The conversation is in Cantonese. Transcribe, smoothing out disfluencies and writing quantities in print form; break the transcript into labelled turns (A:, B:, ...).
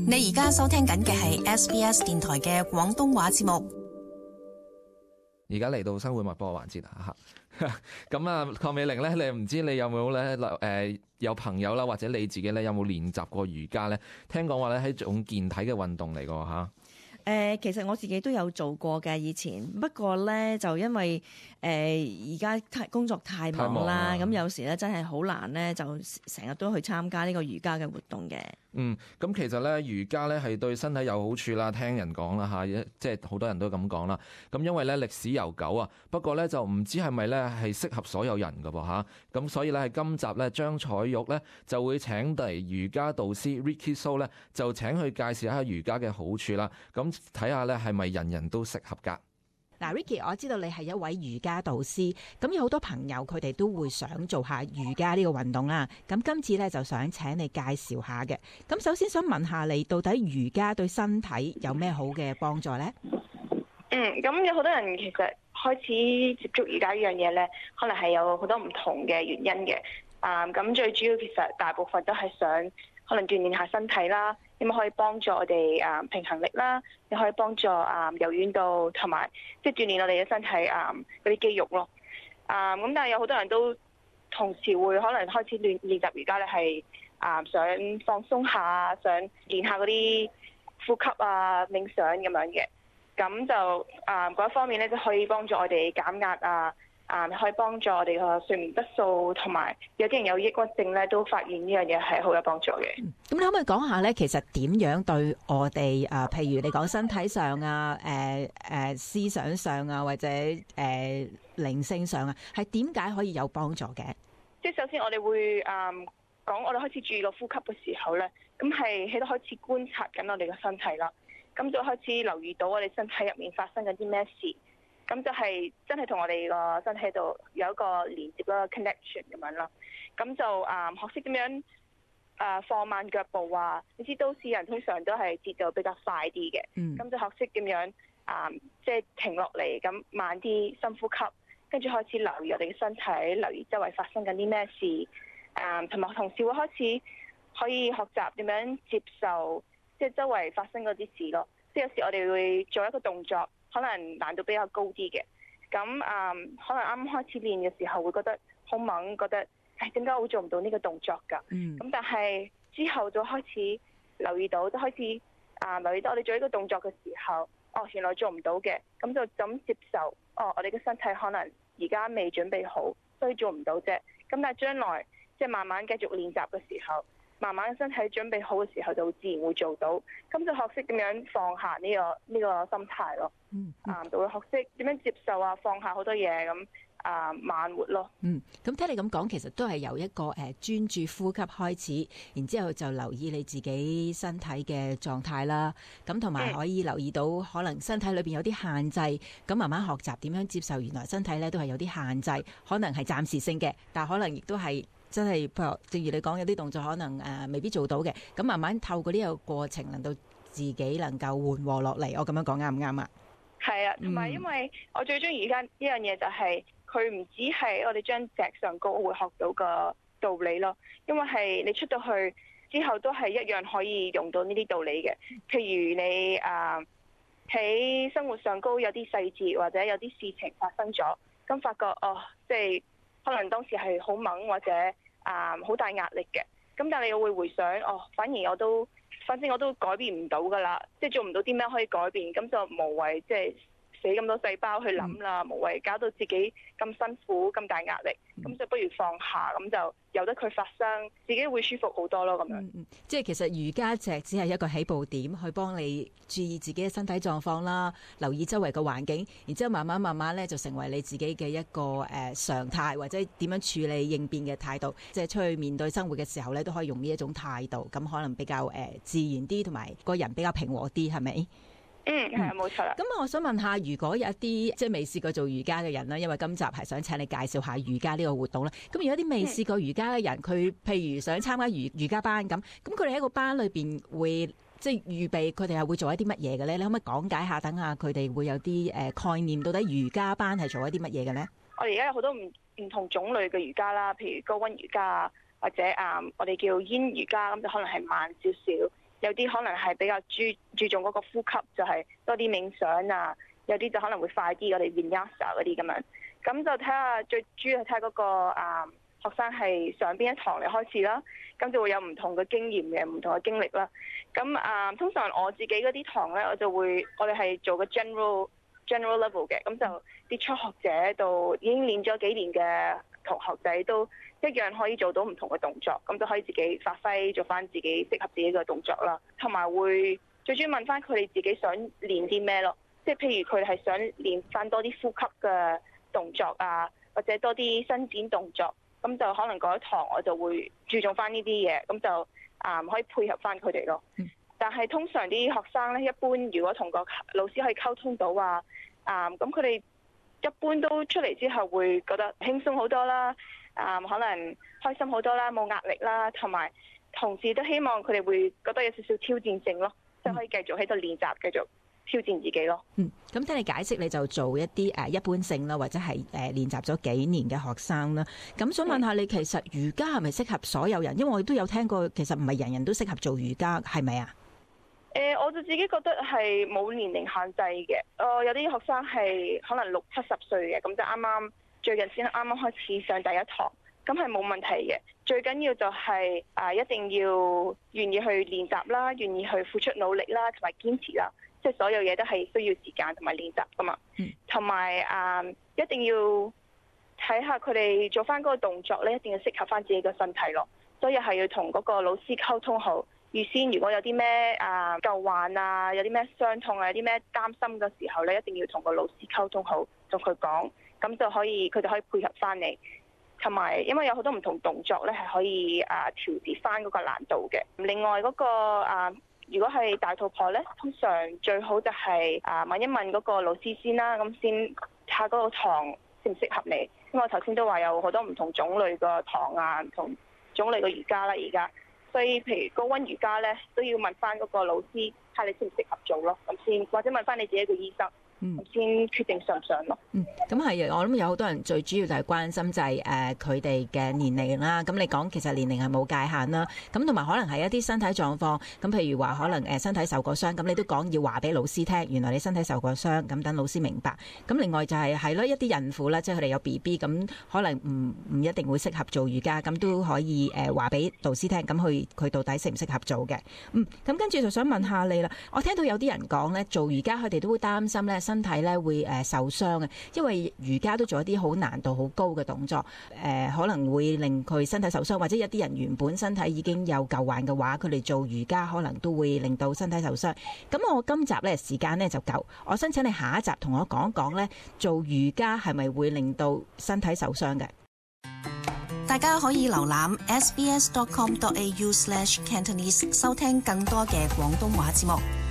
A: 你而家收聽緊嘅係 SBS 電台嘅廣東話節目。
B: 而家嚟到生活脈搏環節啦嚇，咁啊，鄺美玲咧，你唔知你有冇咧有朋友啦，或者你自己咧有冇練習過瑜伽咧？聽講話咧係一種健體嘅運動嚟㗎嚇。
C: 其實我自己都有做過嘅以前，不過咧就因為而家工作太忙啦，咁有時咧真係好難咧，就成日都去參加呢個瑜伽嘅活動嘅。
B: 咁其實咧瑜伽咧係對身體有好處啦，聽人講啦嚇，即係好多人都咁講啦。咁因為咧歷史悠久啊，不過咧就唔知係咪咧係適合所有人㗎噃嚇。咁所以咧喺今集咧張彩玉咧就會請嚟瑜伽導師 Ricky So 咧就請佢介紹一下瑜伽嘅好處啦。咁睇下咧係咪人人都適合㗎？
D: 嗱，Ricky，我知道你係一位瑜伽導師，咁有好多朋友佢哋都會想做下瑜伽呢個運動啦。咁今次咧就想請你介紹下嘅。咁首先想問下你，到底瑜伽對身體有咩好嘅幫助呢？
E: 咁有好多人其實開始接觸瑜伽呢樣嘢咧，可能係有好多唔同嘅原因嘅。咁最主要其實大部分都係想可能鍛鍊下身體啦，咁可以幫助我哋平衡力啦，又可以幫助柔軟度同埋即係鍛鍊我哋嘅身體嗰啲肌肉咯。咁但係有好多人都同時會可能開始練習瑜伽咧，係想放鬆下，想練下嗰啲呼吸啊、冥想咁樣嘅。咁就嗰一方面咧，就可以幫助我哋減壓可以幫助我哋個睡眠質素，同埋有啲人有抑鬱症咧，都發現呢樣嘢係好有幫助嘅。
D: 咁你可唔可以講下咧？其實點樣對我哋譬如你講身體上啊、思想上啊，或者靈性上啊，係點解可以有幫助嘅？
E: 即係首先我哋會講，我哋開始注意個呼吸嘅時候咧，咁係喺度開始觀察緊我哋嘅身體啦。咁就開始留意到我哋身體入面發生緊啲咩事。咁就係真係同我哋個身體度有一個連接啦 connection 咁樣啦。咁就學識點樣放慢腳步啊！你知都市人通常都係節奏比較快啲嘅，咁就學識點樣即係停落嚟，咁慢啲深呼吸，跟住開始留意我哋嘅身體，留意周圍發生緊啲咩事。同埋同時會開始可以學習點樣接受即係周圍發生嗰啲事咯。即係有時我哋會做一個動作，可能難度比較高啲嘅，咁可能啱啱開始練嘅時候會覺得好猛，覺得點解我做唔到呢個動作㗎？咁但係之後就開始留意到，都開始留意到我哋做呢個動作嘅時候，原來做唔到嘅，咁就咁接受，我哋嘅身體可能而家未準備好，所以做唔到啫。咁但係將來即係慢慢繼續練習嘅時候，慢慢身體準備好嘅時候，就自然會做到。咁就學識點樣放下呢個心態咯。就會學識點樣接受放下好多嘢咁慢活咯。
D: 咁聽你咁講，其實都係由一個專注呼吸開始，然之後就留意你自己身體嘅狀態啦。咁同埋可以留意到可能身體裏邊有啲限制，咁慢慢學習點樣接受原來身體咧都係有啲限制，可能係暫時性嘅，但可能亦都係真係譬如正如你講有啲動作可能未必做到嘅。咁慢慢透過呢個過程，令到自己能夠緩和落嚟。我咁樣講啱唔啱啊？
E: 係啊，同埋因為我最中意而家呢樣嘢就係佢唔止係我哋將脊上高會學到個道理咯，因為係你出到去之後都係一樣可以用到呢啲道理嘅。譬如你喺生活上高有啲細節或者有啲事情發生咗，咁發覺即係可能當時係好猛或者好大壓力嘅，咁但係你又會回想反正我都改變唔到噶啦，即係做唔到啲咩可以改變，咁就無謂即係死咁多細胞去諗啦，無謂搞到自己咁辛苦咁大壓力，咁就不如放下，咁就由得佢發生，自己會舒服好多咯。咁樣
D: 即係其實瑜伽只係一個起步點，去幫你注意自己嘅身體狀況啦，留意周圍嘅環境，然之後慢慢咧就成為你自己嘅一個常態，或者點樣處理應變嘅態度，即係出去面對生活嘅時候咧都可以用呢一種態度，咁可能比較自然啲，同埋個人比較平和啲，係咪？
E: 係啊，冇錯啦。
D: 咁我想問下，如果有一啲即係未試過做瑜伽嘅人啦，因為今集係想請你介紹下瑜伽呢個活動啦。咁如果啲未試過瑜伽嘅人，佢譬如想參加瑜伽班咁佢哋喺個班裏邊會即係預備，佢哋係會做一啲乜嘢嘅咧？你可唔可以講解下，等下佢哋會有啲概念，到底瑜伽班係做一啲乜嘢嘅咧？
E: 我哋而家有好多唔同種類嘅瑜伽啦，譬如高溫瑜伽啊，或者我哋叫煙瑜伽，咁就可能係慢少少。 有啲可能係比較注重嗰個呼吸，就係多啲冥想啊，有啲就可能會快啲，我哋 Vinyasa 嗰啲咁樣。咁就睇下最主要係睇嗰個學生係上邊一堂嚟開始啦，咁就會有唔同嘅經驗嘅，唔同嘅經歷啦。咁通常我自己嗰啲堂咧，我哋係做個 general level 嘅，咁就啲初學者到已經練咗幾年嘅同學仔都一樣可以做到唔同嘅動作，咁就可以自己發揮做翻自己適合自己嘅動作啦。同埋會最主要問翻佢哋自己想練啲咩咯，即係譬如佢哋係想練翻多啲呼吸嘅動作啊，或者多啲伸展動作。咁就可能嗰一堂我就會注重翻呢啲嘢，咁就可以配合翻佢哋咯。但係通常啲學生咧，一般如果同個老師可以溝通到咁佢哋一般都出嚟之後會覺得輕鬆好多啦，可能開心好多啦，冇壓力啦，同時都希望佢哋會覺得有少少挑戰性咯，就可以繼續喺度練習，繼續挑戰自己咯。
D: 咁聽你解釋，你就做一啲一般性啦，或者係練習咗幾年嘅學生啦。咁想問下你，其實瑜伽係咪適合所有人？因為我都有聽過，其實唔係人人都適合做瑜伽，係咪啊？
E: 我就自己覺得係冇年齡限制嘅。有啲學生係可能60-70歲嘅，咁就最近先啱啱開始上第一堂，咁係冇問題嘅。最緊要就係一定要願意去練習啦，願意去付出努力啦，同埋堅持啦。即係所有嘢都係需要時間同埋練習噶嘛，同埋一定要睇下佢哋做翻嗰個動作咧，一定要適合翻自己嘅身體咯。所以係要同嗰個老師溝通好，預先如果有啲咩舊患啊，有啲咩傷痛啊，有啲咩擔心嘅時候咧，一定要同個老師溝通好，同佢講，咁就可以佢哋可以配合翻你。同埋因為有好多唔同動作咧，係可以調節翻嗰個難度嘅。另外嗰個如果係大肚婆咧，通常最好就係問一問嗰個老師先啦，咁先睇下嗰個堂適唔適合你。因為我頭先都話有好多唔同種類嘅堂啊，唔同種類嘅瑜伽啦，而家，所以譬如高溫瑜伽咧，都要問翻嗰個老師睇下你適唔適合做咯，咁先或者問翻你自己嘅醫生。先決定上唔上咯。
D: 咁係，我諗有好多人最主要就係關心就係佢哋嘅年齡啦。咁你講其實年齡係冇界限啦。咁同埋可能係一啲身體狀況。咁譬如話可能身體受過傷，咁你都講要話俾老師聽，原來你身體受過傷，咁等老師明白。咁另外就係咯，一啲孕婦啦，即係佢哋有 BB， 咁可能唔一定會適合做瑜伽，咁都可以話俾導師聽，咁佢到底適唔適合做嘅。咁跟住就想問下你啦。我聽到有啲人講咧，做瑜伽佢哋都會擔心咧，身體咧會受傷嘅，因為瑜伽都做一啲好難度好高嘅動作，可能會令佢身體受傷，或者有啲人原本身體已經有舊患嘅話，佢哋做瑜伽可能都會令到身體受傷。咁我今集咧時間咧就夠，我想請你下一集同我講一講咧，做瑜伽係咪會令到身體受傷嘅？
A: 大家可以瀏覽 sbs.com.au/Cantonese 收聽更多嘅廣東話節目。